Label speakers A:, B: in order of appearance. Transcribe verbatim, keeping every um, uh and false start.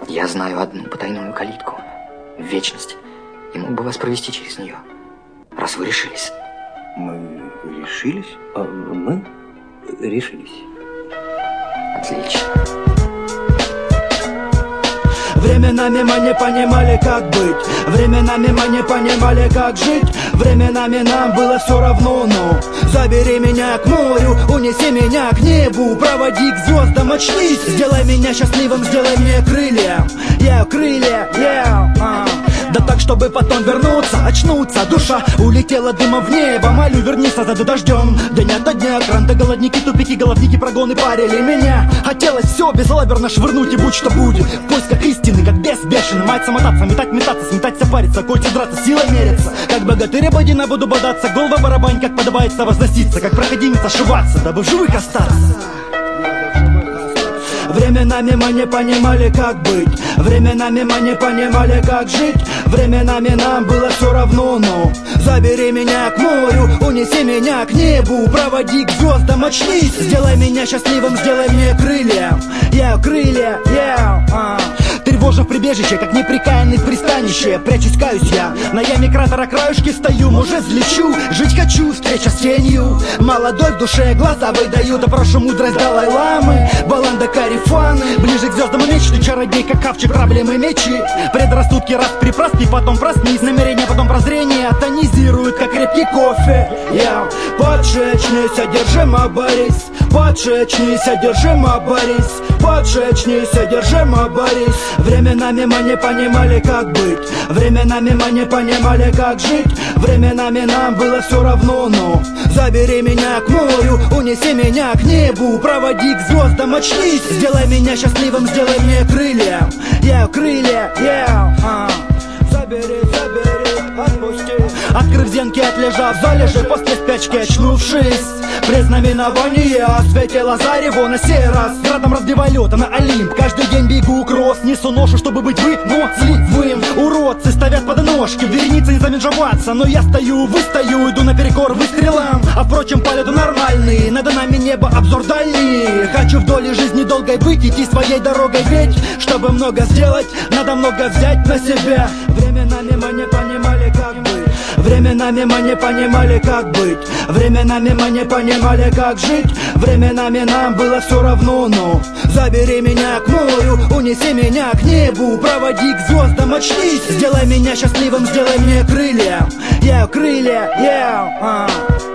A: Я знаю одну потайную калитку в вечность и мог бы вас провести через нее, раз вы решились.
B: Мы решились? А мы решились.
A: Отлично.
C: Временами мы не понимали, как быть. Временами мы не понимали, как жить. Временами нам было все равно, но забери меня к морю, унеси меня к небу, проводи к звездам, очнись. Сделай меня счастливым, сделай мне крылья. Я yeah, крылья, yeah, uh. Да так, чтобы потом вернуться, очнуться. Душа улетела дымом в небо. Молю, вернись назад за дождем. День ото дня, кранты, голодники, тупики, головники, прогоны парили меня. Хотелось все безалаберно швырнуть и будь что будет. В поисках истины, как бес бешеный. Мать самотаться, метать, метаться, сметаться, париться, койти драться, силой мериться. Как богатырь обойдена буду бодаться, голова барабань, как подобается возноситься, как проходимец ошибаться, дабы в живых остаться. Временами мы не понимали, как быть. Временами мы не понимали, как жить. Временами нам было все равно, но забери меня к морю, унеси меня к небу, проводи к звездам, очнись. Сделай меня счастливым, сделай мне крылья. Я yeah, крылья, yeah, uh. Тревожа в прибежище, как неприкаянный в пристанище. Прячусь, каюсь я, на яме кратера краюшки стою. Может, взлечу, жить хочу, встреча с тенью. Молодой в душе глаза выдают, а прошу мудрость Далай-ламы. Баланда карифаны, ближе к звездам мечты. Чародейка, кавчик, проблемы, мечи. Предрассудки, раз приpraски, потом проснись. Намерения, потом прозрение тонизируют, как крепкий кофе. Я поджечнись, одержимо борись. Поджечнись, одержимо борись. Поджечнись, одержимо борись. Временами мы не понимали, как быть. Временами мы не понимали, как жить. Временами нам было все равно, но забери меня к морю, унеси меня к небу, проводи к звездам, очнись. Сделай меня счастливым, сделай мне крылья. Я yeah, крылья, yeah, uh. Забери, забери, отпусти. Открыв зенки, отлежав в залежи, после спячки очнувшись, предзнаменование о свете Лазареву на сей раз. Градом разбивай лёта на Олимп. Каждый день бегу кросс, несу ношу, чтобы быть вы, но сливым. Уродцы ставят подножки, в веренице не заминжеваться. Но я стою, выстою, иду наперекор выстрелам. А впрочем, полеты нормальный, надо нами небо, обзор дальний. Хочу вдоль жизни долгой быть, идти своей дорогой, ведь чтобы много сделать, надо много взять на себя. Временами мы не понимали, как быть. Временами мы не понимали, как быть. Временами мы не понимали, как жить. Временами нам было все равно, но забери меня к морю, унеси меня к небу, проводи к звездам, очнись. Сделай меня счастливым, сделай мне крылья. Я yeah, крылья, yeah, uh.